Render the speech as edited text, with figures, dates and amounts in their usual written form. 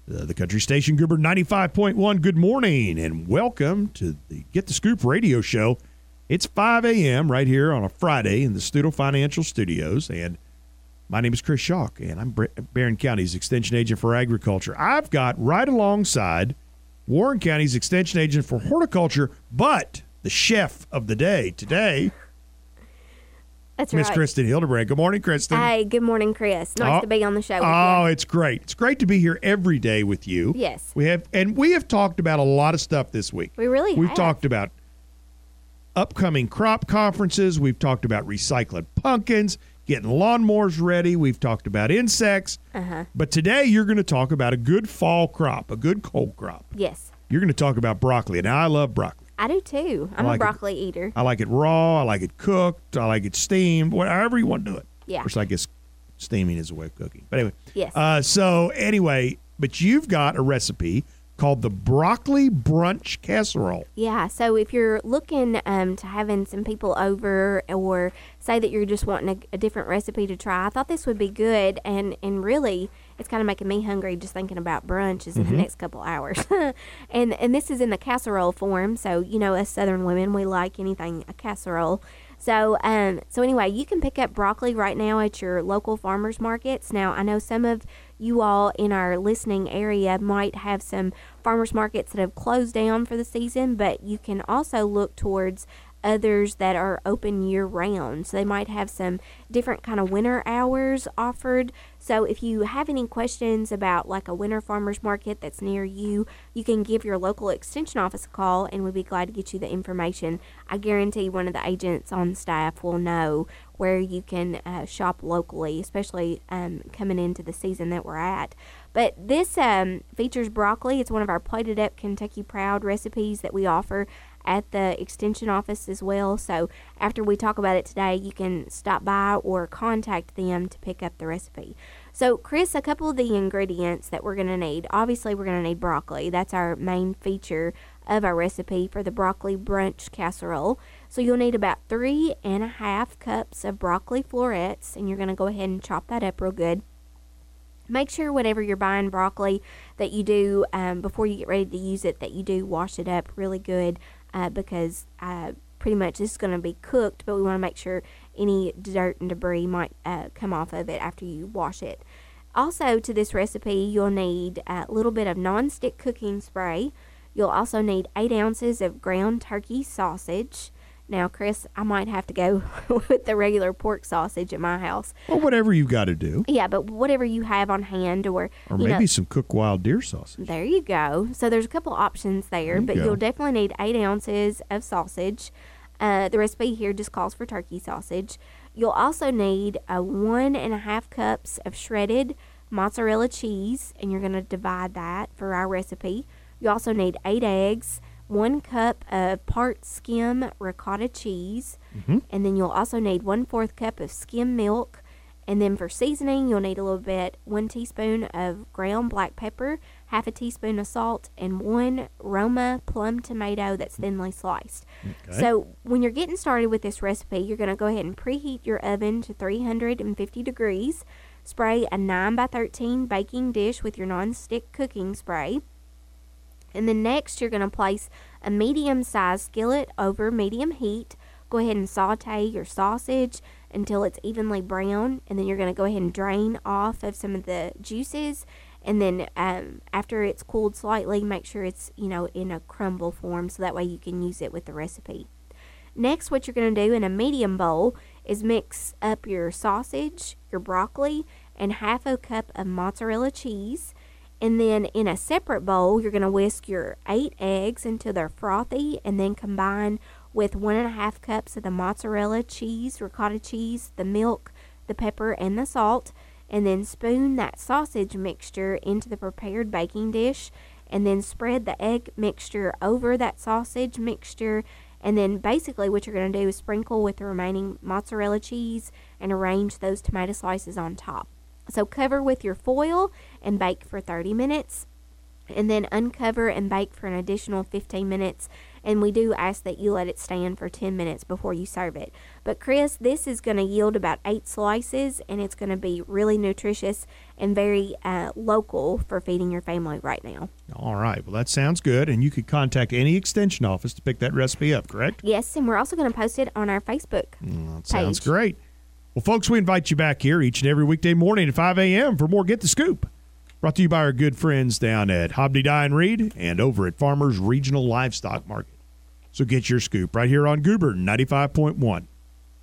The country station, Goober 95.1. Good morning and welcome to the Get the Scoop radio show. It's 5 a.m. right here on a Friday in the Studo Financial Studios. And my name is Chris Schock, and I'm Barron County's Extension Agent for Agriculture. I've got right alongside Warren County's Extension Agent for Horticulture, but the chef of the day today, that's Miss right. Kristen Hildebrand. Good morning, Kristen. Hey, good morning, Chris. Nice to be on the show with you. Oh, it's great. It's great to be here every day with you. Yes. We have talked about a lot of stuff this week. We've We've talked about upcoming crop conferences. We've talked about recycling pumpkins, getting lawnmowers ready. We've talked about insects. But today you're going to talk about a good fall crop, a good cold crop. Yes. You're going to talk about broccoli. Now, I love broccoli. I do too. I'm a broccoli eater. I like it raw. I like it cooked. I like it steamed. However you want to do it. Yeah. Of course, I guess steaming is a way of cooking. But anyway. Yes. But you've got a recipe called the broccoli brunch casserole. Yeah, so if you're looking to having some people over, or say that you're just wanting a different recipe to try, I thought this would be good, and really it's kind of making me hungry just thinking about brunches in the next couple hours. and this is in the casserole form, so us Southern women, we like anything a casserole. So anyway, you can pick up broccoli right now at your local farmers markets. Now, I know some of you all in our listening area might have some farmers markets that have closed down for the season, but you can also look towards others that are open year-round. So they might have some different kind of winter hours offered. So if you have any questions about like a winter farmers market that's near you, you can give your local extension office a call, and we'd be glad to get you the information. I guarantee one of the agents on staff will know where you can shop locally, especially coming into the season that we're at. But this features broccoli. It's one of our plated up Kentucky Proud recipes that we offer at the extension office as well. So after we talk about it today, you can stop by or contact them to pick up the recipe. So Chris, a couple of the ingredients that we're going to need. Obviously, we're going to need broccoli. That's our main feature of our recipe for the broccoli brunch casserole. So you'll need about 3.5 cups of broccoli florets, and you're going to go ahead and chop that up real good. Make sure whenever you're buying broccoli that you do, before you get ready to use it, that you do wash it up really good, because pretty much this is going to be cooked, but we want to make sure any dirt and debris might come off of it after you wash it. Also, to this recipe, you'll need a little bit of non-stick cooking spray. You'll also need 8 ounces of ground turkey sausage. Now, Chris, I might have to go with the regular pork sausage at my house. Or whatever you've got to do. Yeah, but whatever you have on hand, or maybe some cooked wild deer sausage. There you go. So there's a couple options there, but you'll definitely need 8 ounces of sausage. The recipe here just calls for turkey sausage. You'll also need 1.5 cups of shredded mozzarella cheese, and you're going to divide that for our recipe. You also need 8 eggs, 1 cup of part skim ricotta cheese, and then you'll also need 1/4 cup of skim milk. And then for seasoning, you'll need a little bit, 1 teaspoon of ground black pepper, 1/2 teaspoon of salt, and 1 Roma plum tomato that's thinly sliced. Okay. So when you're getting started with this recipe, you're going to go ahead and preheat your oven to 350 degrees. Spray a 9x13 baking dish with your non-stick cooking spray. And then next, you're going to place a medium-sized skillet over medium heat. Go ahead and saute your sausage until it's evenly brown, and then you're going to go ahead and drain off of some of the juices. And then after it's cooled slightly, make sure it's in a crumble form, so that way you can use it with the recipe. Next, what you're going to do in a medium bowl is mix up your sausage, your broccoli, and 1/2 cup of mozzarella cheese. And then in a separate bowl, you're going to whisk your 8 eggs until they're frothy, and then combine with 1.5 cups of the mozzarella cheese, ricotta cheese, the milk, the pepper, and the salt. And then spoon that sausage mixture into the prepared baking dish, and then spread the egg mixture over that sausage mixture. And then basically what you're going to do is sprinkle with the remaining mozzarella cheese and arrange those tomato slices on top. So cover with your foil and bake for 30 minutes. and then uncover and bake for an additional 15 minutes. And we do ask that you let it stand for 10 minutes before you serve it. But Chris, this is going to yield about 8 slices, and it's going to be really nutritious and very local for feeding your family right now. All right. Well, that sounds good. And you could contact any extension office to pick that recipe up, correct? Yes, and we're also going to post it on our Facebook That sounds great. Well, folks, we invite you back here each and every weekday morning at 5 a.m. for more Get the Scoop. Brought to you by our good friends down at Hobby Dye & Reed and over at Farmers Regional Livestock Market. So get your scoop right here on Goober 95.1.